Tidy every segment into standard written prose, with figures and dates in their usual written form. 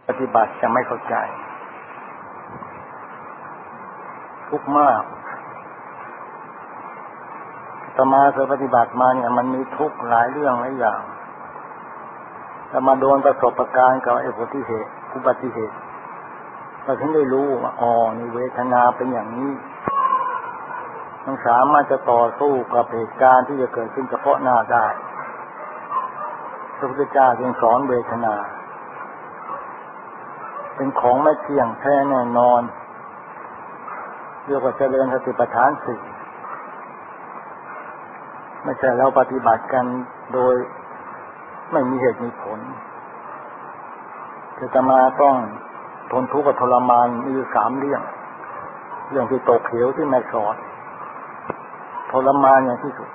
ปฏิบัติจะไม่เข้าใจทุกข์มากต่อมาเคยปฏิบัติมาเนี่ยมันมีทุกข์หลายเรื่องหลายอย่างแต่มาโดนประสบการณ์กับอุบัติเหตุเราถึงได้รู้ว่าอ๋อนี่เวทนาเป็นอย่างนี้มันสามารถจะต่อสู้กับเหตุการณ์ที่จะเกิดขึ้นเฉพาะหน้าได้พระพุทธเจ้าจึงสอนเวทนาเป็นของไม่เที่ยงแท้แน่นอนเรียกว่าเจริญสติปัฏฐานสี่ไม่ใช่เราปฏิบัติกันโดยไม่มีเหตุมีผลจะมาต้องทนทุกข์กับทรมานมีอยู่3เรื่องที่ตกเหวที่ไม่สอนทรมานอย่างที่สุด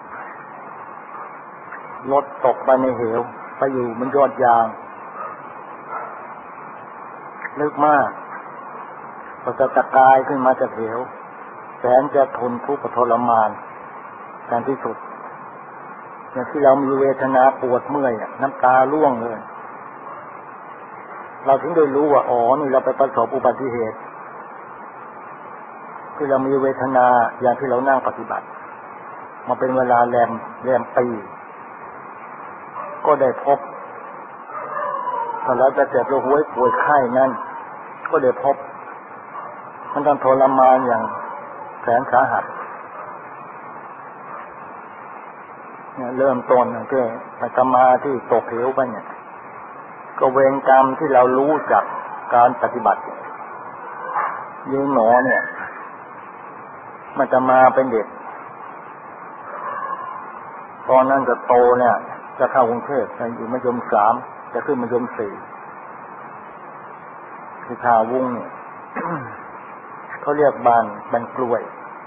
รถตกไปในเหวไปอยู่มันยอดยางลึกมากพอจะตะกายขึ้นมาจากเหวแสนจะทนทุกข์กับทรมานการที่สุดอย่างที่เรามีเวทนาปวดเมื่อยน้ำตาร่วงเลยเราถึงได้รู้ว่าอ๋อนี่เราไปประสบอุบัติเหตุที่เรามีเวทนาอย่างที่เรานั่งปฏิบัติมาเป็นเวลาแรมปีก็ได้พบถ้าเราจะเจ็บเราป่วยไข้นั้นก็ได้พบมันต้องทรมานอย่างแสนสาหัสเนี่ยเริ่มต้นตั้งแต่อาตมาที่ตกเหวไปเนี่ยก็เวรกรรมที่เรารู้จากการปฏิบัติยีหนอเนี่ยมันจะมาเป็นเด็กตอนนั้นจะโตเนี่ยจะเข้ากรุงเทพอยู่มัธยม3จะขึ้นมัธยม4ที่ท่าวุ้งเนี่ย เขาเรียกบ้านกล้วย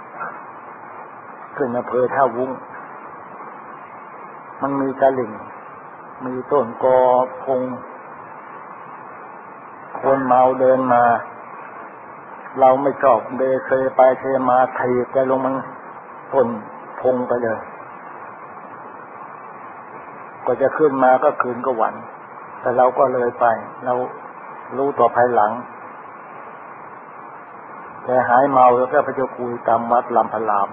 ขึ้นอำเภอท่าวุ้งมันมีตะลิ่งมีต้นกอพงคนเมาเดินมาเราไม่ชอบเดเซไปเซมาถีบไปลงมันต้นพงไปเลยก็จะขึ้นมาก็คืนก็หวั่นแต่เราก็เลยไปเรารู้ต่อภายหลังแต่หายเมาแล้วก็ไปเจ้าคุยตามวัดลำพลาม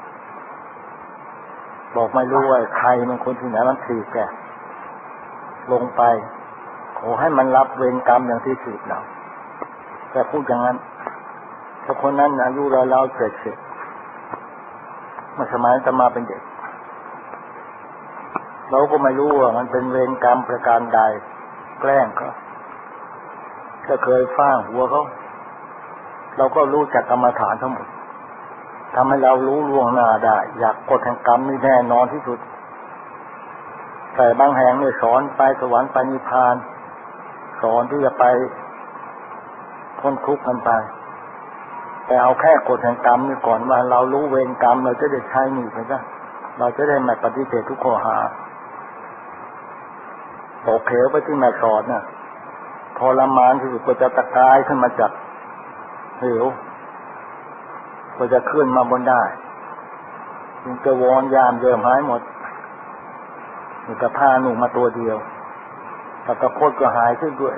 บอกไม่รู้ว่าใครมันคนที่ไหนมันถีบแกลงไปขอให้มันรับเวรกรรมอย่างที่ถีบเราแต่พูดอย่างนั้นถ้าคนนั้นอายุเราเจ็ดมาสมัยจะมาเป็นเด็กเราก็ไม่รู้ว่ามันเป็นเวรกรรมประการใดแกล้งเขาถ้าเคยฟ้างหัวเขาเราก็รู้จักกรรมฐานทั้งหมดทำให้เรารู้ล่วงหน้าได้อยากกฎแห่งกรรมนี่แน่นอนที่สุดแต่บางแห่งเนี่ยสอนไปสวรรค์ไปนิพพานสอนที่จะไปพ้นทุกข์กันไปแต่เอาแค่กฎแห่งกรรมนี่ก่อนว่าเรารู้เวรกรรมเราจะได้ใช้หนี้ไปซะเราจะได้ไม่ปฏิเสธทุกข้อหาตกเหวไปที่แม่สอดน่ะทรมานที่สุดก็จะตะกายขึ้นมาจากเหวก็จะขึ้นมาบนได้จึงจะวอนยามเยิมหายหมดมีแต่ผ้าหนุ่มมาตัวเดียวแต่ตะโคตรก็หายขึ้นด้วย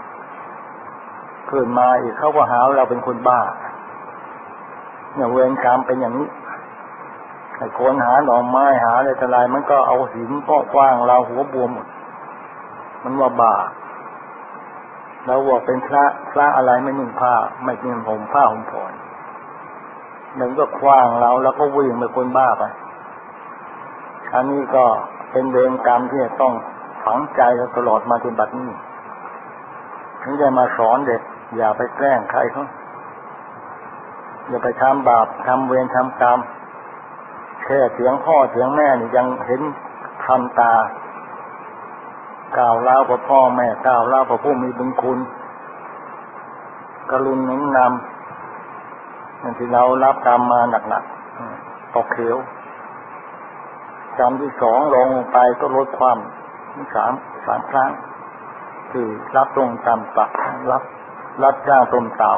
ขึ้นมาอีกเขาก็หาเราเป็นคนบ้าเนี่ยเวรกรรมเป็นอย่างนี้ไอ้คนหาหน่อไม้หาอะไรทลายมันก็เอาหินก็กว้างเราหัวบวมหมดมันว่าบ้าเราบอกเป็นพระอะไรไม่นุ่งผ้าไม่นุ่งห่มผ้าห่มผ่อนหนึ่งก็คว้างเราแล้วก็วิ่งไปคนบ้าไปอันนี้ก็เป็นเวรกรรมที่ต้องฝังใจเราตลอดมาจนบัดนี้ถึงจะมาสอนเด็กอย่าไปแกล้งใครเขาอย่าไปทำบาปทำเวรทำกรรมแค่เสียงพ่อเสียงแม่นี่ยังเห็นทันตากล่าวเล่ากับพ่อแม่กล่าวเล่ากับผู้มีบุญคุณกรุณาหนุนนำนั่นที่เรารับกรรมมาหนักๆตกเหวกรรมที่2ลงไปก็ลดความสามครั้งที่รับตรงตามตักรับจ้างต้มเต่า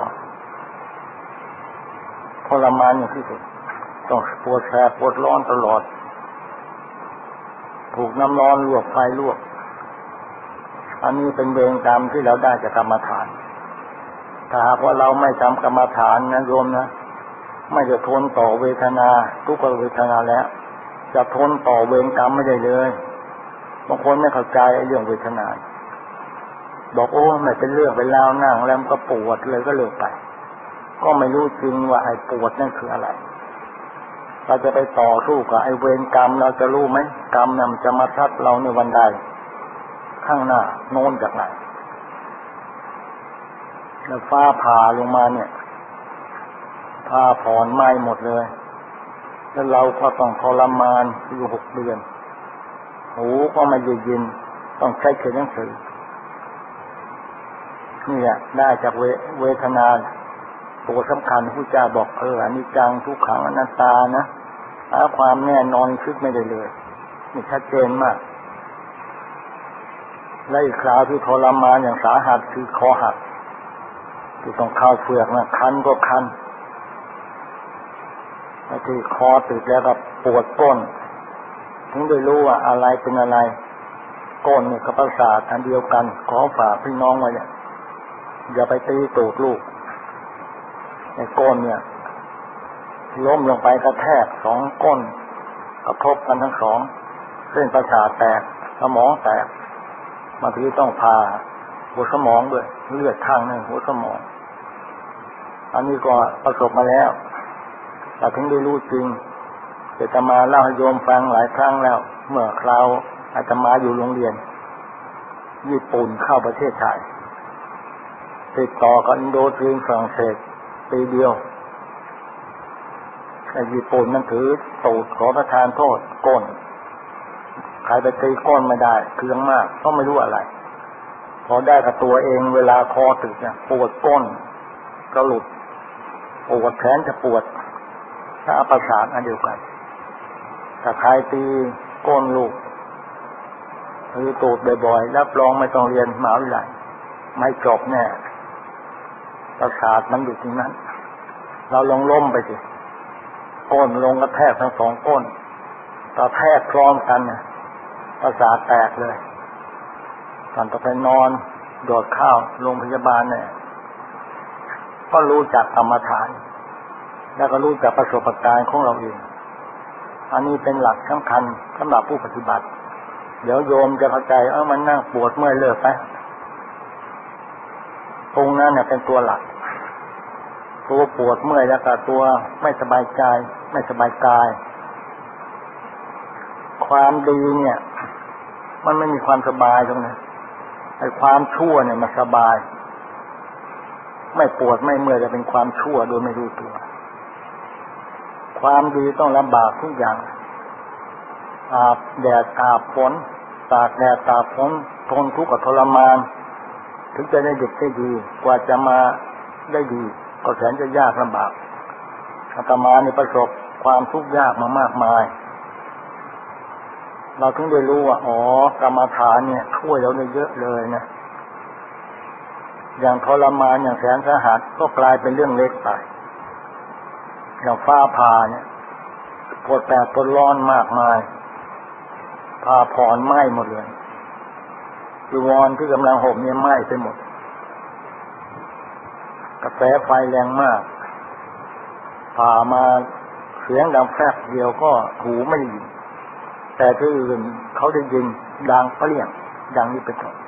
ทรมานอย่างที่สุดต้องปวดแสบปวดร้อนตลอดถูกน้ำร้อนลวกไฟลวกอันนี้เป็นเวรกรรมที่เราได้จากกรรมฐานถ้าหากว่าเราไม่ทำกรรมฐานนะโยมนะไม่จะทนต่อเวทนาทุกขเวทนาแล้วจะทนต่อเวรกรรมไม่ได้เลยบางคนไม่เข้าใจเรื่องเวทนาบอกโอ้ไม่เป็นเรื่องเป็นราวนั่งแล้วมันก็ปวดเลยก็เลิกไปก็ไม่รู้จริงว่าไอ้ปวดนั่นคืออะไรเราจะไปต่อสู้กับไอ้เวรกรรมเราจะรู้ไหมกรรมเนี่ยมันจะมาทัดเราในวันใดข้างหน้าโน้นจากไหนแล้วฟ้าผ่าลงมาเนี่ยผ้าผ่อนไหม้หมดเลยแล้วเราก็ต้องทรมานอยู่6 เดือนหูก็ไม่ได้ยินต้องใช้เขียนหนังสือนี่แหละได้จากเวทนาตัวสำคัญผู้เจ้าบอกอนิจจังทุกขังอนัตตานะหาความแน่นอนคิดไม่ได้เลยนี่ชัดเจนมากและอีกคราวที่ทรมานอย่างสาหัสคือคอหักที่ต้องเข้าเฟือกนะคันก็คันที่คอติดแล้วก็ปวดก้นถึงได้รู้ว่าอะไรเป็นอะไรก้นเนี่ยกับประสาทอันเดียวกันขอฝากพี่น้องไว้เนี่ยอย่าไปตีตูดลูกไอ้ก้นเนี่ยล้มลงไปกระแทก2 ก้นกระทบกันทั้ง2เส้นประสาทแตกสมองแตกบางทีต้องพาหัวสมองด้วยเลือดข้างนึงหัวสมองอันนี้ก็ประสบมาแล้วแต่ถึงได้รู้จริงอาตมาเล่าให้โยมฟังหลายครั้งแล้วเมื่อคราวอาตมาอยู่โรงเรียนญี่ปุ่นเข้าประเทศไทยติดต่อกับอินโดจีนฝรั่งเศสปีเดียวไอ้ญี่ปุ่นมันถือตูดขอประทานโทษก้นใครไปตีก้นไม่ได้เคืองมากก็ไม่รู้อะไรพอได้กับตัวเองเวลาคอตึกเนี่ยปวดก้นก็หลุดปวดแขนจะปวดถ้าประสาทอันเดียวกันถ้าใครตีก้นลูกหรือตูดบ่อยๆรับรองไม่ต้องเรียนมหาวิทยาลัยไม่จบแน่ประสาทมันอยู่ตรงนั้นเราลงล้มไปสิก้นลงกระแทกทั้ง2 ก้นกระแทกพร้อมกันประสาทแตกเลยตอนต้องไปนอนโดดข้าวโรงพยาบาลเนี่ยก็รู้จักกรรมฐานแล้วก็รู้จักประสบการณ์ของเราเองอันนี้เป็นหลักสำคัญสำหรับผู้ปฏิบัติเดี๋ยวโยมจะเข้าใจมันนั่งปวดเมื่อยเลิกไปตรงนั้นเนี่ยเป็นตัวหลักตัวปวดเมื่อยแล้วก็ตัวไม่สบายใจไม่สบายกายความดีเนี่ยมันไม่มีความสบายตรงนั้นไอ้ความชั่วเนี่ยมันสบายไม่ปวดไม่เมื่อยจะเป็นความชั่วโดยไม่รู้ตัวความดีต้องลำบากทุกอย่างอาบแดดอาบฝนตากแดดตากฝนทนทุกข์กับทรมานถึงจะได้เด็กได้ดีกว่าจะมาได้ดีก็แสนจะยากลำบากอาตมานี่ประสบความทุกข์ยากมามากมายเราถึงได้รู้ว่ากรรมฐานเนี่ยช่วยเราได้เยอะเลยนะอย่างทรมานอย่างแสนสาหัสก็กลายเป็นเรื่องเล็กไปอย่างฟ้าผ่าเนี่ยปวดแสบปวดร้อนมากมายผ่าผ่อนไหม้หมดเลยจีวรที่กำลังห่มเนี่ยไหม้ไปหมดกระแสไฟแรงมากผ่ามาเสียงดังแฟบเดียวก็หูไม่ได้ยินแต่ที่อื่นเขาได้ยินดังเปรี้ยงดังนี้เป็นต้น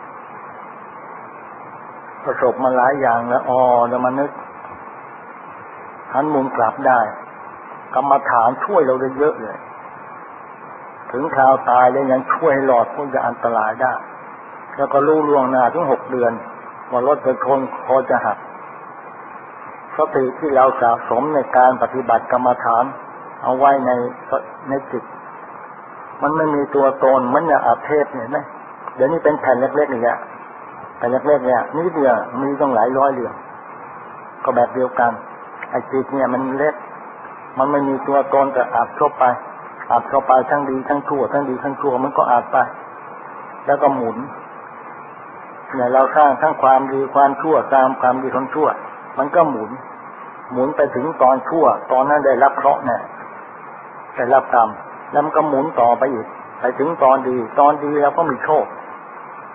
ประสบมาหลายอย่างแล้วแล้วมานึกหันมุมกลับได้กรรมฐานช่วยเราได้เยอะเลยถึงคราวตายแล้วยังช่วยหลอดพ้นจากอันตรายได้แล้วก็รู้ล่วงหน้าถึง6 เดือนว่ารถจะชนคอจะหักสติที่เราสะสมในการปฏิบัติกรรมฐานเอาไว้ในจิตมันไม่มีตัวตนมันอย่างอาเทพเห็นไหมเดี๋ยวนี้เป็นแผ่นเล็กๆนี่แหละแผ่นเล็กๆเนี่ยนิดเดียวมีต้องหลายร้อยเรื่องก็แบบเดียวกันไอ้จิตเนี่ยมันเล็กมันไม่มีตัวตนแต่อาบเข้าไปทั้งดีทั้งชั่วทั้งดีทั้งชั่วมันก็อาบไปแล้วก็หมุนเนี่ยเราสร้างทั้งความดีความชั่วตามความดีความชั่วมันก็หมุนไปถึงตอนชั่วตอนนั้นได้รับเคราะห์เนี่ยได้รับกรรมแล้วมันก็หมุนต่อไปอีกไปถึงตอนดีแล้วก็มีโชค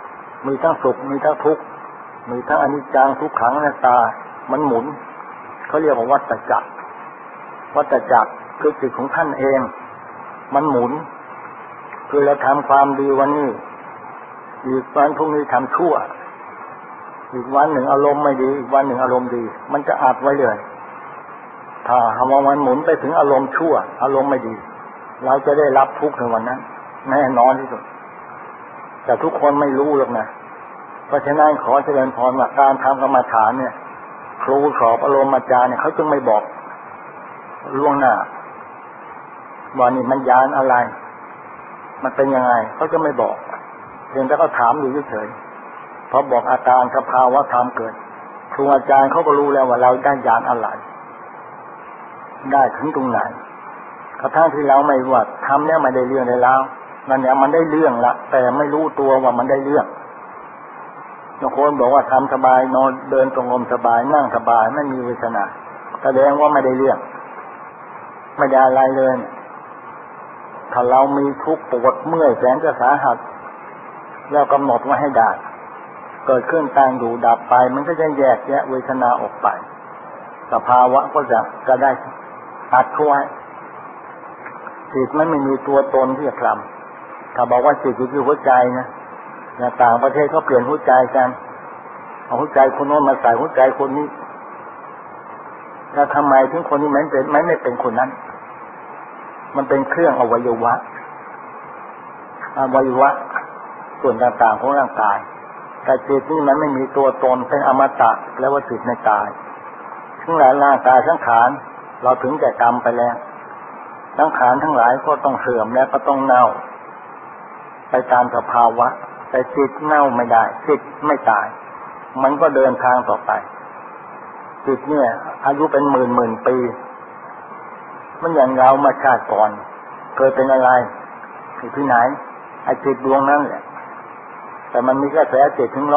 มีทั้งสุขมีทั้งทุกข์มีทั้งอนิจจังทุกขังอนัตตามันหมุนเขาเรียกว่าวัฏจักรวัฏจักรคือจิตของท่านเองมันหมุนคือเราทำความดีวันนี้อีกวันพรุ่งนี้ทำชั่วอีกวันหนึ่งอารมณ์ไม่ดีอีกวันหนึ่งอารมณ์ดีมันจะอัดไว้เลยถ้าหากว่ามันหมุนไปถึงอารมณ์ชั่วอารมณ์ไม่ดีเราจะได้รับทุกข์ในวันนั้นแน่นอนที่สุดแต่ทุกคนไม่รู้หรอกนะเพราะฉะนั้นขอเจริญพรว่าการทำกรรมฐานเนี่ยครูสอบอารมณ์อาจารย์เนี่ยเขาจึงไม่บอกล่วงหน้าว่านี่มันยานอะไรมันเป็นยังไงเขาจะไม่บอกเพียงแต่เขาถามอยู่เฉยๆพอบอกอาการสภาวะธรรมเกิดครูอาจารย์เขาก็รู้แล้วว่าเราได้ยานอะไรได้ถึงตรงไหนกระทั่งที่เราไม่ว่าทำเนี่ยไม่ได้เรื่องเลยแล้วนั่นเนี่ยมันได้เรื่องละแต่ไม่รู้ตัวว่ามันได้เรื่องบางคนบอกว่าทำสบายนอนเดินตรงลมสบายนั่งสบายไม่มีเวทนาแสดงว่าไม่ได้เรื่องไม่ได้อะไรเลยถ้าเรามีทุกข์ปวดเมื่อยแสนจะสาหัสแล้วกำหนดไว้ให้ได้เกิดขึ้นตั้งอยู่ดับไปมันก็จะแยกแยะเวทนาออกไปสภาวะก็จะได้ตัดทั่วจิตไม่มีตัวตนที่จะคลำถ้าบอกว่าจิตอยู่ที่หัวใจนะในต่างประเทศเขาเปลี่ยนหัวใจกันเอาหัวใจคนโน้นมาใส่หัวใจคนนี้แล้วทำไมถึงคนนี้ไม่เป็นคนนั้นมันเป็นเครื่องอวัยวะส่วนต่างๆของร่างกายแต่จิตนี่มันไม่มีตัวตนเป็นอมตะแล้วว่าจิตในกายทั้งหลายร่างกายสังขารเราถึงแก่กรรมไปแล้วสังขารทั้งหลายก็ต้องเสื่อมแล้วก็ต้องเน่าไปตามสภาวะแต่จิตเน่าไม่ได้จิตไม่ตายมันก็เดินทางต่อไปจิตเนี่ยอายุเป็นหมื่นปีมันอย่างเรามาชาติก่อนเคยเป็นอะไรอยู่ที่ไหนไอ้จิตดวงนั้นแหละแต่มันมีกระแสจิตถึง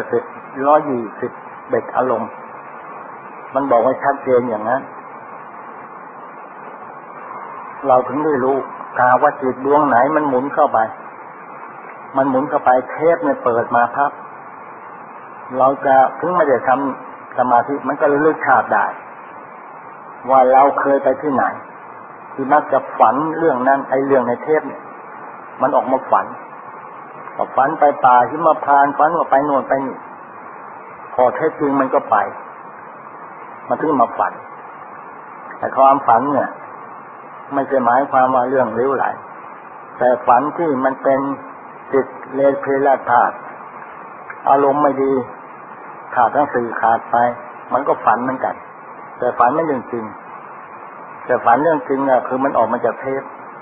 120เบ็ดอารมณ์มันบอกไว้ชัดเจนอย่างนั้นเราถึงได้รู้ว่าจิตดวงไหนมันหมุนเข้าไปเทปเนี่ยเปิดมาครับเราจะถึงไม่ได้ทำสมาธิมันก็ระลึกชาติได้ว่าเราเคยไปที่ไหนที่มักจะฝันเรื่องนั้นไอ้เรื่องในเทปเนี่ยมันออกมาฝันไปป่าหิมพานต์ฝันว่าไปโน่นไปนี่พอแท้จริงมันก็ไปมันถึงมาฝันแต่ความฝันเนี่ยไม่ใช่หมายความว่าเรื่องเลวไหลแต่ฝันที่มันเป็นจิตเลสเพลาธาตุอารมณ์ไม่ดีขาดทั้งสี่ขาดไปมันก็ฝันเหมือนกันแต่ฝันไม่เรื่องจริงแต่ฝันเรื่องจริงเนี่ยคือมันออกมาจากเทป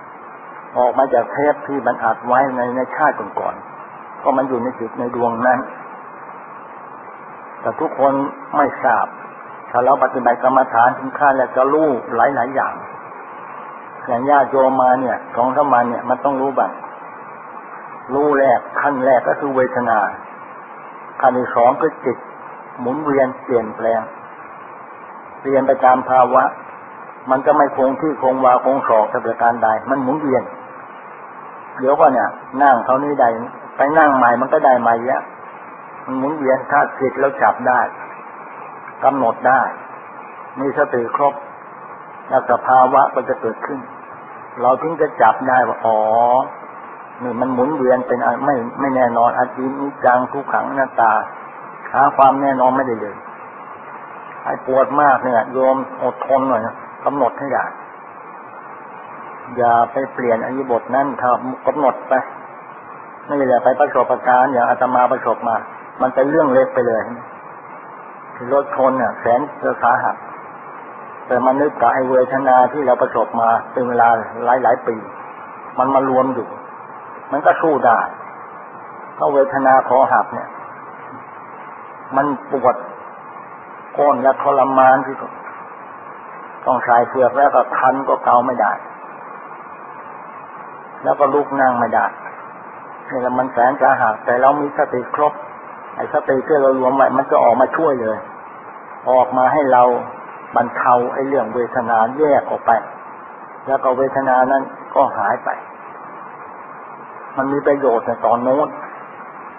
ที่มันอัดไว้ในชาติก่อนๆก็มันอยู่ในจิตในดวงนั้นแต่ทุกคนไม่ทราบถ้าเราปฏิบัติกรรมฐานถึงขั้นแล้วจะรู้หลายอย่างอย่างญาติโยมมาเนี่ยของธรรมะเนี่ยมันต้องรู้บ้างรู้แรกขั้นแรกก็คือเวทนาขั้นที่สองคือจิตหมุนเวียนเปลี่ยนแปลงเปลี่ยนไปตามภาวะมันจะไม่คงที่คงวาคงศอกประการใดมันหมุนเวียนเดี๋ยวก็เนี่ยนั่งเท่านี้ใดไปนั่งใหม่มันก็ได้ใหม่เยอะมันหมุนเวียนถ้าจิตแล้วจับได้กำหนดได้มีสติครบแล้วสภาวะก็จะเกิดขึ้นเราถึงจะจับได้ว่าอ๋อนี่มันหมุนเวียนเป็นไม่แน่นอนอดีตนิจังทุกขังอนัตตาหาความแน่นอนไม่ได้เลยไอ้ปวดมากเนี่ยโยมอดทนหน่อยนะกำหนดให้ได้อย่าไปเปลี่ยนอริบทนั้นถ้ากำหนดไปไม่ได้ไปประสบการณ์อย่างอาตมาประสบมามันเป็นเรื่องเล็กไปเลยรถชนเนี่ยแสนจะสาหัสแต่มันนึกกับไอ้เวทนาที่เราประสบมาเป็นเวลาหลายปีมันมารวมอยู่มันก็สู้ได้เพราะเวทนาคอหักเนี่ยมันปวดก้นและทรมานที่สุดต้องใส่เฟือกแล้วก็คันก็เกาไม่ได้แล้วก็ลุกนั่งไม่ได้นี่แหละมันแสนสาหัสแต่เรามีสติครบไอ้สติที่เรารวมไว้มันก็ออกมาช่วยเลยออกมาให้เราบรรเทาไอ้เรื่องเวทนาแยกออกไปแล้วก็เวทนานั้นก็หายไปมันมีประโยชน์ในตอนโน้น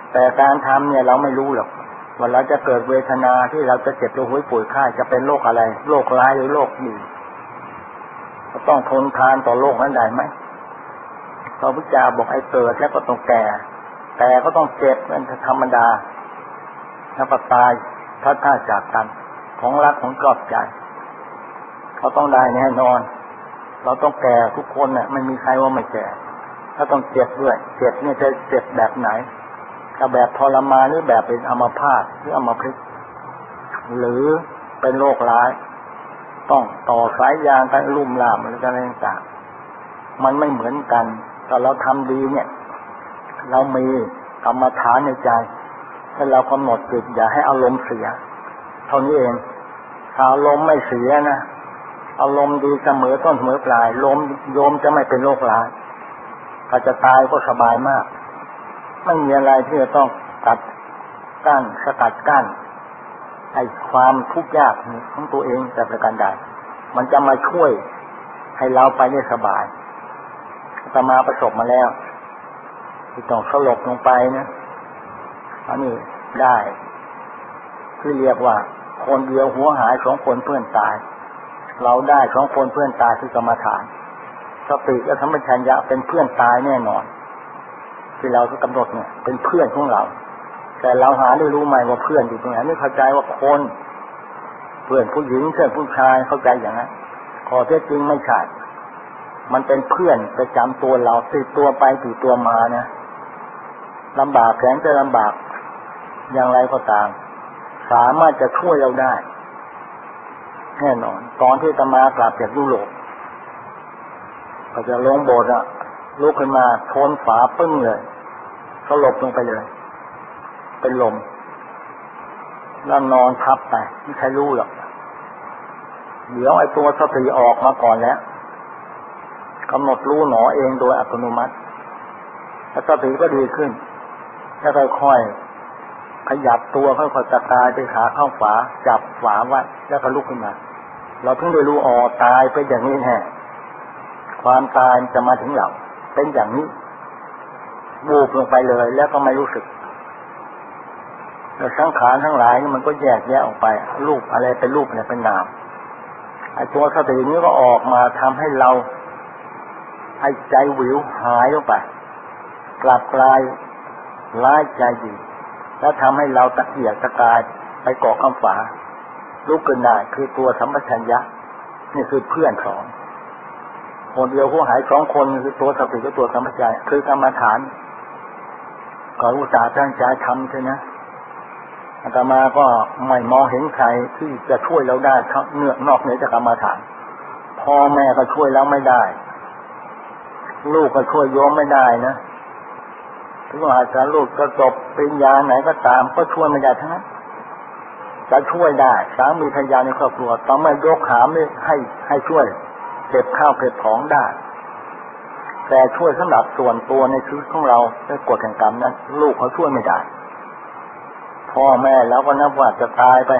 แต่การทำเนี่ยเราไม่รู้หรอกว่าเราจะเกิดเวทนาที่เราจะเจ็บตัวหัวป่วยไข้จะเป็นโรคอะไรโรคร้ายหรือโรคดีก็ต้องทนทานต่อโรคนั้นได้ไหมพระพุทธเจ้าบอกไอ้เกิดแล้วก็ต้องแก่ก็ต้องเจ็บเป็นธรรมดาแล้วก็ตายถ้าจากกันของรักของชอบใจเขาต้องได้แน่นอนเราต้องแก่ทุกคนเนี่ยไม่มีใครว่าไม่แก่ถ้าต้องเจ็บด้วยเจ็บเนี่ยจะเจ็บแบบไหนจะแบบทรมานหรือแบบเป็นอัมพาตหรืออัมพฤกษ์หรือเป็นโรคร้ายต้องต่อสายยางกันลุ่มล่ามอะไรต่างๆมันไม่เหมือนกันแต่เราทำดีเนี่ยเรามีกรรมฐานในใจให้เรากำหนดจิตอย่าให้อารมณ์เสียเท่านี้เองถ้าอารมณ์ไม่เสียนะอารมณ์ดีเสมอต้นเสมอปลายโยมจะไม่เป็นโรคร้ายถ้าจะตายก็สบายมากไม่มีอะไรที่จะต้องสกัดกั้นไอ้ความทุกข์ยากของตัวเองแต่ประการใดมันจะมาช่วยให้เราไปได้สบายอาตมาประสบมาแล้วที่ต้องสลบลงไปนะอันนี้ได้ที่เรียกว่าคนเดียวหัวหาย2 คนเพื่อนตายเราได้2 คนเพื่อนตายที่กรรมฐานสติและสัมปชัญญะเป็นเพื่อนตายแน่นอนที่เรากำหนดเนี่ยเป็นเพื่อนของเราแต่เราหาได้รู้ไหมว่าเพื่อนอยู่ตรงไหนไม่เข้าใจว่าคนเพื่อนผู้หญิงเพื่อนผู้ชายเข้าใจอย่างนั้นขอเท็จจริงไม่ใช่มันเป็นเพื่อนประจำตัวเราติดตัวไปติดตัวมานะลำบากแสนจะลำบากอย่างไรก็ตามสามารถจะช่วยเราได้แน่นอนตอนที่อาตมากลับจากยุโรปก็จะลงโบสถ์ลุกขึ้นมาทนฝาปึ้งเลยสลบลงไปเลยเป็นลมแล้วนอนทับไปไม่ใครรู้หรอกเดี๋ยวไอ้ตัวสติออกมาก่อนแล้วกำหนดรู้หนอเองโดยอัตโนมัติแล้วสติก็ดีขึ้นแล้วค่อยๆขยับตัวค่อยๆกระจายไปขาเข้าฝาจับฝาไว้แล้วก็ลุกขึ้นมาเราเพิ่งได้รู้ตายเป็นอย่างนี้แท้ความตายจะมาถึงเราเป็นอย่างนี้วูบลงไปเลยแล้วก็ไม่รู้สึกแล้วสังขารทั้งหลายนี่มันก็แยกแยะออกไปรูปอะไรเป็นรูปอะไรเป็นนามไอ้ตัวสตินี้ก็ออกมาทำให้เราไอ้ใจวิวหายลงไปกลับกลายร้ายใจดีแล้วทำให้เราตะเกียกตะกายไปเกาะข้างฝาลุกขึ้นได้คือตัวสัมปชัญญะนี่คือเพื่อนสองคนเดียวผู้หาย2 คนคือตัวสติกับตัวสัมปชัญญะคือกรรมฐานก็อุตส่าห์ตั้งใจทำใช่ไหมอาตมาก็ไม่มองเห็นใครที่จะช่วยเราได้นอกเหนือจากกรรมฐานพ่อแม่ก็ช่วยเราไม่ได้ลูกก็ช่วยโยมไม่ได้นะถึงว่าจะลูกจะจบปริญญาไหนก็ตามก็ช่วยไม่ได้ทั้งนั้นจะช่วยได้สามีภรรยาในครอบครัวต้องไม่ยกหามให้ช่วยเก็บข้าวเก็บของได้แต่ช่วยสำหรับส่วนตัวในชีวิตของเราในกฎแห่งกรรมนั้นลูกเขาช่วยไม่ได้พ่อแม่แล้วก็นับว่าจะตายไป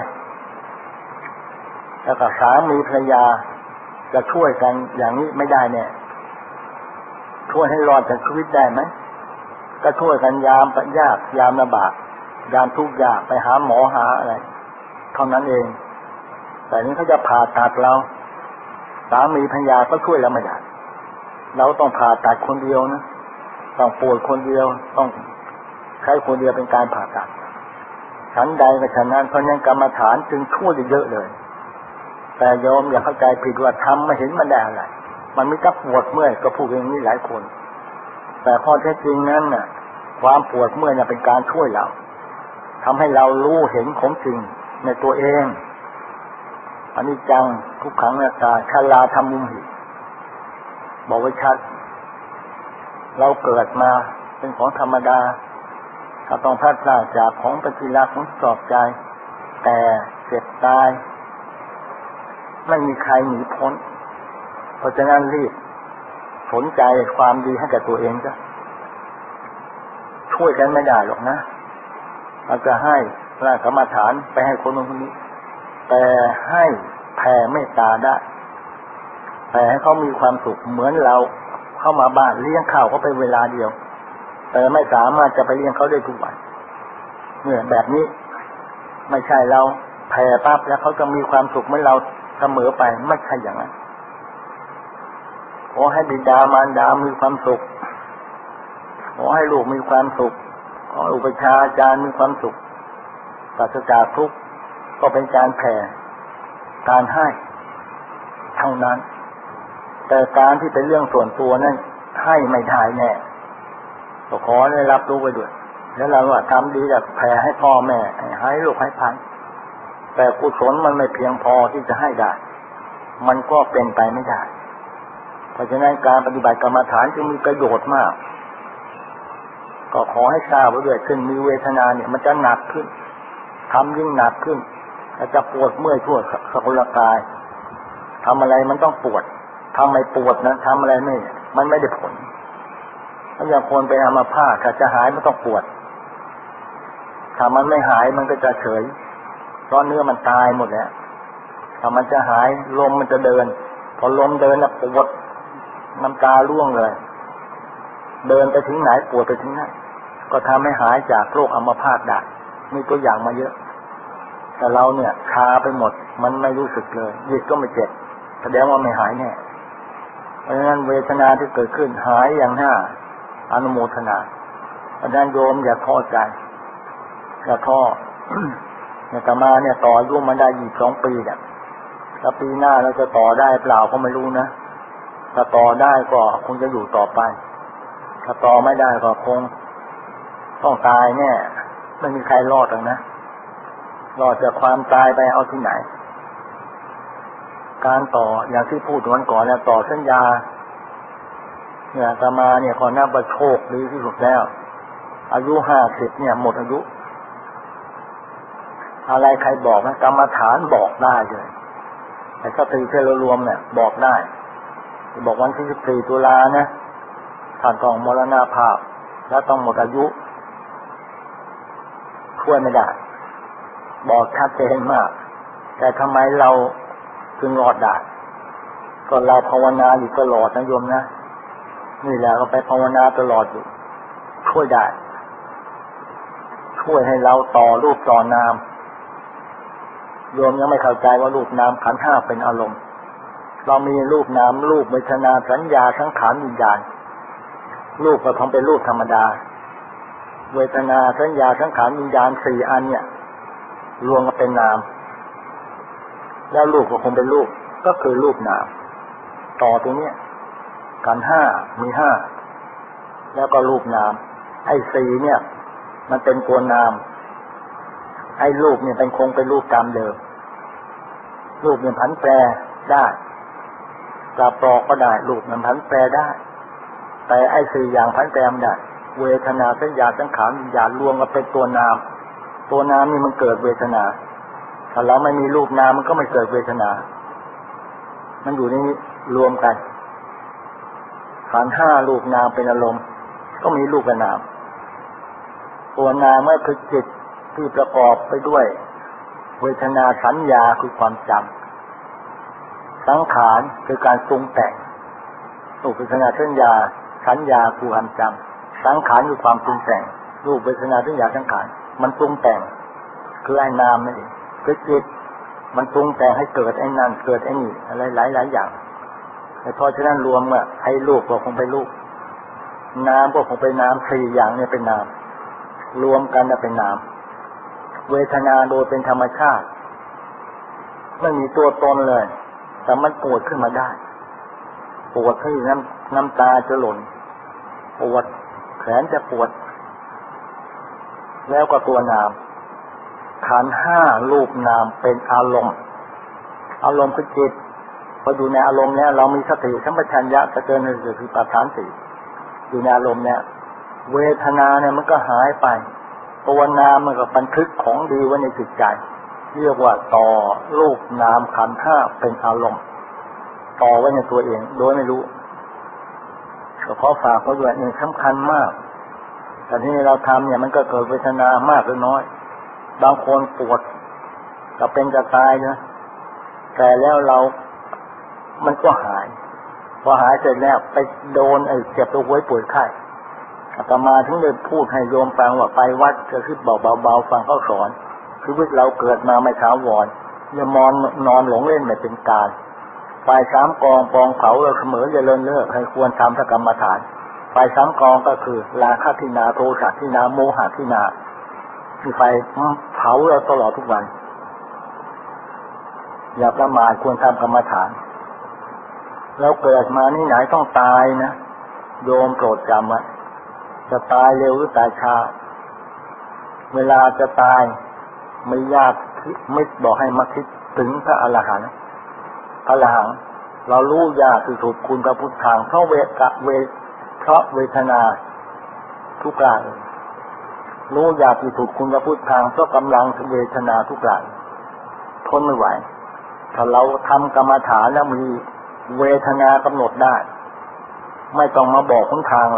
แล้วก็สามีภรรยาจะช่วยกันอย่างนี้ไม่ได้เนี่ยช่วยให้รอดจากชีวิตได้ไหมก็ช่วยกันยามยากยามลำบากยามทุกข์ยากไปหาหมอหาอะไรเท่านั้นเองแต่นี้เขาจะผ่าตัดเราสามีภรรยาก็ช่วยเราไม่ได้เราต้องผ่าตัดคนเดียวนะต้องป่วยคนเดียวต้องใช้คนเดียวเป็นการผ่าตัดฉันใดก็ฉันนั้นเพราะนั้นกรรมฐานจึงช่วยเยอะเลยแต่โยมอย่าเข้าใจผิดว่าทำไม่เห็นมันได้อะไรมันไม่กับปวดเมื่อยก็พูดอย่างนี้หลายคนแต่ข้อเท็จจริงนั้นน่ะความปวดเมื่อยเป็นการช่วยเราทำให้เรารู้เห็นของจริงในตัวเองอนิจจังทุกขังอนัตตาชราธรรมุมหิบอกไว้ชัดเราเกิดมาเป็นของธรรมดาถ้าต้องพลาดพลาดจากของปฏิรักษ์ของสอบใจแต่เจ็บตายไม่มีใครหนีพ้นเพราะฉะนั้นรีบสนใจความดีให้แก่ตัวเองจ้ะช่วยกันไม่ได้หรอกนะเราจะให้ร่างกรรมฐานไปให้คนคนนี้แต่ให้แผ่เมตตาได้แต่ให้เขามีความสุขเหมือนเราเข้ามาบ้านเลี้ยงข้าวเขาไปเวลาเดียวแต่ไม่สามารถจะไปเลี้ยงเขาได้ทุกวันเนี่ยแบบนี้ไม่ใช่เราแผ่ปั๊บแล้วเขาจะมีความสุขเหมือนเราเสมอไปไม่ใช่อย่างนั้นขอให้บิดามารดามีความสุขขอให้ลูกมีความสุขขออุปชาอาจารย์มีความสุขปราศจากทุกข์ก็เป็นการแผ่การให้เท่านั้นแต่การที่เป็นเรื่องส่วนตัวนั้นให้ไม่ได้แน่ก็ขอได้รับรู้ไว้ด้วยแล้วเราทำดีแบบแผ่ให้พ่อแม่ให้ลูกให้พันแต่กุศลมันไม่เพียงพอที่จะให้ได้มันก็เป็นไปไม่ได้เพราะฉะนั้นการปฏิบัติกรรมฐานจึงมีประโยชน์มากก็ขอให้ทราบไว้ด้วยขึ้นมีเวทนาเนี่ยมันจะหนักขึ้นทำยิ่งหนักขึ้นจะปวดเมื่อยทั่วสกุลกายทำอะไรมันต้องปวดทำไม่ปวดนะทำอะไรมันไม่ได้ผลถ้าอย่างคนเป็นอัมพาตถ้าจะหายมันต้องปวดถ้ามันไม่หายมันก็จะเฉยเพราะเนื้อมันตายหมดแล้วถ้ามันจะหายลมมันจะเดินพอลมเดินแล้วปวดน้ำตาร่วงเลยเดินไปถึงไหนปวดไปถึงนั้นก็ทำให้หายจากโรคอัมพาตได้มีตัวอย่างมาเยอะแต่เราเนี่ยชาไปหมดมันไม่รู้สึกเลยหยุดก็ไม่เจ็บแสดงว่าไม่หายแน่เพราะฉะนั้นเวทนาที่เกิดขึ้นหายอย่างน่าอนุโมทนาเพราะฉะนั้นโยมอย่าท้อใจอย่าท้อเนี่ยต่อมาเนี่ยต่ออายุมันได้22 ปีเนี่ยถ้าปีหน้าเราจะต่อได้เปล่าก็ไม่รู้นะถ้าต่อได้ก็คงจะอยู่ต่อไปถ้าต่อไม่ได้ก็คงต้องตายแน่ไม่มีใครรอดหรอกนะรอดจากความตายไปเอาที่ไหนการต่ออย่างที่พูดวันก่อนเนี่ยต่อสัญญาเนี่ยต่อมาเนี่ยขอนับว่าโชคดีที่สุดแล้วอายุ50เนี่ยหมดอายุอะไรใครบอกนะกรรมฐานบอกได้เลยแต่สติเทเลรวมเนี่ยบอกได้บอกวันที่14 ตุลานะท่านต้องมรณภาพและต้องหมดอายุช่วยไม่ได้บอกชัดเจนมากแต่ทำไมเราจึงรอดได้ก็เราภาวนาอยู่ตลอดนะโยมนะนี่แหละก็ไปภาวนาตลอดอยู่ช่วยได้ช่วยให้เราต่อรูปต่อนามโยมยังไม่เข้าใจว่ารูปนามขันธ์ 5เป็นอารมณ์เรามีรูปนามรูปเวทนาสัญญาสังขารวิญญาณรูปก็ทำเป็นรูปธรรมดาเวทนาสัญญาสังขารวิญญาณ4 อันเนี่ยรวมกันเป็นนามแล้วรูปก็คงเป็นรูปก็คือรูปนามต่อตรงนี้ขันธ์ 5มี5แล้วก็รูปนามไอ้4เนี่ยมันเป็นตัวนามไอ้รูปเนี่ยเป็นคงเป็นรูปตามเดิมรูปเนี่ยผันแปรได้กลับต่อก็ได้รูปมันผันแปรได้แต่ไอ้4อย่างผันแปรไม่ได้เวทนาสัญญาสังขารวิญญาณรวมกันเป็นตัวนามตัวนามนี่มันเกิดเวทนาถ้าเราไม่มีรูปนามมันก็ไม่เกิดเวทนามันอยู่ในนี้รวมกันขันธ์ 5รูปนามเป็นอารมณ์ก็มีรูปกับนามตัวนามก็คือจิตที่ประกอบไปด้วยเวทนาสัญญาคือความจำสังขารคือการปรุงแต่งรูปเวทนาสัญญาคือความจำสังขารคือความปรุงแต่งรูปเวทนาสัญญาสังขารมันปรุงแต่งคือไอ้นามนั่นเองคือจิตมันปรุงแต่งให้เกิดไอ้นั่นเกิดไอ้นี่อะไรหลายอย่างเพราะฉะนั้นรวมว่าไอ้รูปก็คงเป็นรูปนามก็คงเป็นนาม4อย่างเนี่ยเป็นนามรวมกันจะเป็นนามเวทนาโดยเป็นธรรมชาติไม่มีตัวตนเลยแต่มันปวดขึ้นมาได้ปวดที่น้ำตาจะหล่นปวดแขนจะปวดแล้วก็ตัวนามขันธ์ 5รูปนามเป็นอารมณ์คือจิตพออยู่ในอารมณ์เนี่ยเรามีสติสัมปชัญญะกระเตือนในสติปัฏฐาน4อยู่ในอารมณ์เนี่ยเวทนาเนี่ยมันก็หายไปตัวนามมันก็บันทึกของดีไว้ในจิตใจเรียกว่าต่อรูปนามขันธ์ 5เป็นอารมณ์ต่อไว้ในตัวเองโดยไม่รู้ก็ขอฝากไว้ด้วยนี่สำคัญมากแต่ที่เราทำเนี่ยมันก็เกิดเวทนามากหรือน้อยบางคนปวดก็เป็นจะตายนะแต่แล้วมันก็หายพอหายเสร็จแล้วไปโดนไอ้เจ็บตัวป่วยไข้อาตมาถึงได้พูดให้โยมฟังว่าไปวัดก็คือเบาๆฟังเขาสอนชีวิตเราเกิดมาไม่ถาวรอย่ามนอนหลงเล่นไม่เป็นการไฟ3 กองปองเผาเราเสมออย่าเลินเลิกให้ควรทำสักกรรมฐานไฟ3 กองก็คือราคะทิฏฐิโทสะทิฏฐิโมหะทิฏฐิมีไฟเผาเราตลอดทุกวันอย่าประมาทควรทำกรรมฐานเราเกิดมานี่ไหนต้องตายนะโยมโปรดจำไว้จะตายเร็วหรือตายช้าเวลาจะตายไม่ยากไม่บอกให้มาคิดถึงพระอรหันต์พระอรหันต์เรารู้ยากที่สุดคุณพระพุทธทางเพราะเวทนาทุกข์ายรู้ยากที่สุดคุณพระพุทธทางเพราะกำลังเวทนาทุกข์ายทนไม่ไหวถ้าเราทำกรรมฐานแล้วมีเวทนากำหนดได้ไม่ต้องมาบอกหนทาง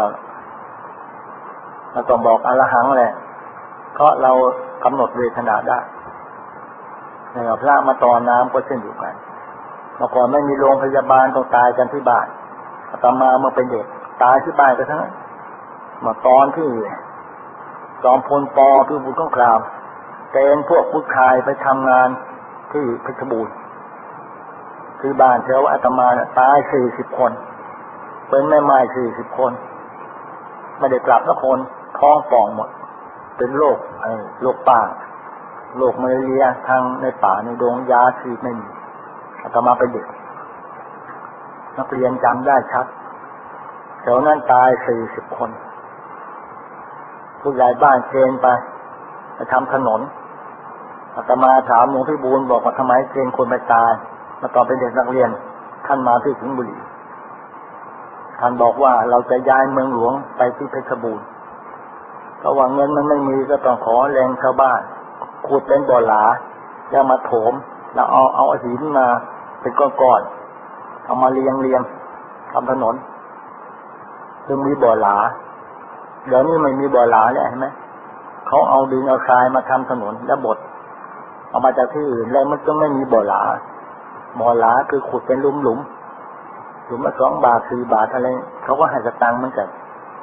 เราต้องบอกอรหังแหละเพราะเรากำหนดเวทนาได้อย่างพระมาต่อน้ำก็เช่นเดียวกันเมื่อก่อนไม่มีโรงพยาบาลต้องตายกันที่บ้านอาตมาเมื่อเป็นเด็กตายที่บ้านกันทั้งนั้นมาตอนที่จอมพลป.พิบูลสงครามเกณฑ์พวกผู้ชายไปทำงานที่เพชรบูรณ์ที่บ้านแถวอาตมาตาย40 คนเป็นแม่ไม้40 คนไม่ได้กลับสักคนท้องป่องหมดเป็นโรคป่าโรคมาลาเรียทางในป่าในดงยาฉีดไม่มีอาตมาเป็นเด็กนักเรียนจำได้ชัดแถวนั้นตาย40 คนผู้ใหญ่บ้านเกณฑ์ไปทำถนนอาตมาถามหลวงพี่บูลบอกว่าทำไมเกณฑ์คนไปตายมาตอนเป็นเด็กนักเรียนท่านมาที่สิงห์บุรีท่านบอกว่าเราจะย้ายเมืองหลวงไปที่เพชรบูรณ์เพราะว่าเงินมันไม่มีก็ต้องขอแรงชาวบ้านขุดเป็นบ่อหลาแล้วมาโถมแล้วเอาหินมาเป็นก้อนๆเอามาเรียงทำถนนจึงมีบ่อหลาเดี๋ยวนี้ไม่มีบ่อหลาแล้วเห็นไหมเขาเอาดินเอาทรายมาทำถนนแล้วบดเอามาจากที่อื่นแล้วมันก็ไม่มีบ่อหลาคือขุดเป็นหลุมละ2 บาท4 บาทอะไรเขาก็ให้สตังค์เหมือนกัน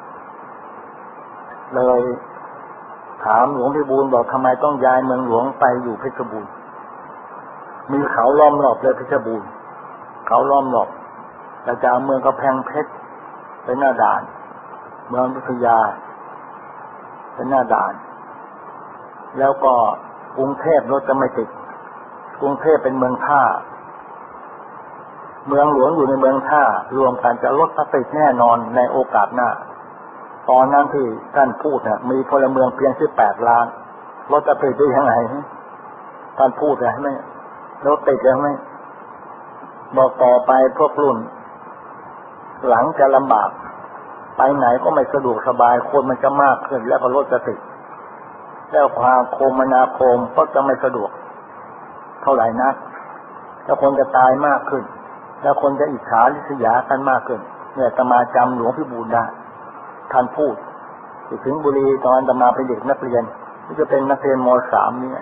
เลยถามหลวงพี่บูลบอกทำไมต้องย้ายเมืองหลวงไปอยู่เพชรบูรณ์มีเขาล้อมรอบเลยเพชรบูรณ์เขาล้อมรอบเราจะเอาเมืองกำแพงเพชรเป็นหน้าด่านเมืองวิทยาเป็นหน้าด่านแล้วก็กรุงเทพรถจะไม่ติดกรุงเทพเป็นเมืองท่าเมืองหลวงอยู่ในเมืองท่ารวมกันจะรถติดแน่นอนในโอกาสหน้าตอนนั้นที่ท่านพูดเนี่ยมีพลเมืองเพียง18 ล้านรถจะติดได้ยังไงท่านพูดใช่ไหมรถติดยังไงบอกต่อไปพวกรุ่นหลังจะลำบากไปไหนก็ไม่สะดวกสบายคนมันจะมากขึ้นแล้วก็รถจะติดแล้วความคมนาคมก็จะไม่สะดวกเท่าไหร่นักแล้วคนจะตายมากขึ้นแล้วคนจะอิจฉาริษยากันมากขึ้นเนี่ยอาตมาจำหลวงพี่บูลได้ท่านพูดที่สิงห์บุรีตอนอาตมาเป็นเด็กนักเรียนที่จะเป็นนักเรียนม.3 นี่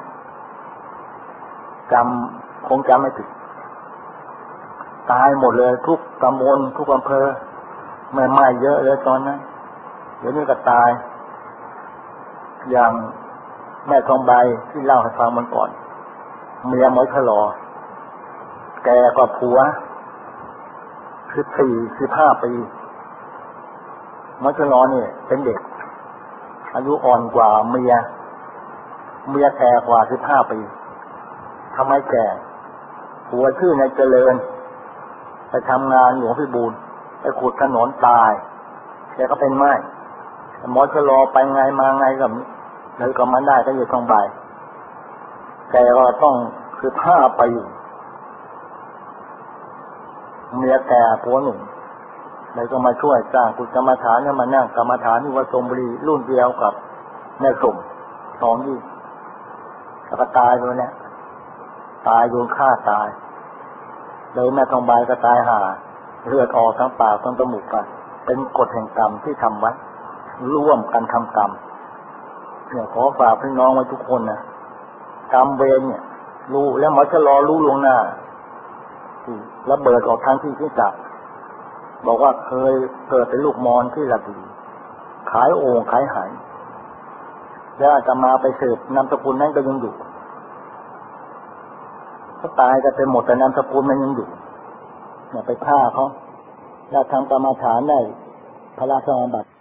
คงจำไม่ผิดตายหมดเลยทุกตำบลทุกอำเภอไม่เยอะเลยตอนนั้นเดี๋ยวนี้ก็ตายอย่างแม่ทองใบที่เล่าให้ฟังมันก่อนเมียหมอฉลอแกกับผัว14-15 ปีหมอฉลอเนี่ยเป็นเด็กอายุอ่อนกว่าเมียแก่กว่า15 ปีทำไมแก่ผัวชื่อนายเจริญไปทำงานหลวงพี่บูลไปขุดถนนตายแกก็เป็นไม้หมอฉลอไปไงมาไงกับเลยก็มันได้ก็อยู่ทองใบแกก็ต้อง15 ปีเมียแก่ผัวหนุ่มเลยก็มาช่วยสร้างกุศลกรรมฐานเนี่ยมานั่งกรรมฐานที่วัดสมบุรีรุ่นเดียวกับแม่สม2 ยี่แล้วก็ตายเลยเนี่ยตายโดนฆ่าตายเลยแม่ทองใบก็ตายห่าเลือดออกทั้งปากทั้งจมูกกันเป็นกฎแห่งกรรมที่ทำไว้ร่วมกันทำกรรมเนี่ยขอฝากพี่น้องไว้ทุกคนนะกรรมเวรเนี่ยรู้แล้วหมอจะรอรู้ล่วงหน้าระเบิดออกทางที่ศีรษะบอกว่าเคยเกิดเป็นลูกมอญที่ระบีขายโอ่งขายหายแล้วอาตมาไปสืบนามสกุลนั้นก็ยังอยู่เขาตายกันไปหมดแต่นามสกุลมันยังอยู่เนี่ยไปฆ่าเขาแล้วทำกรรมฐานได้พระราชสมบัติ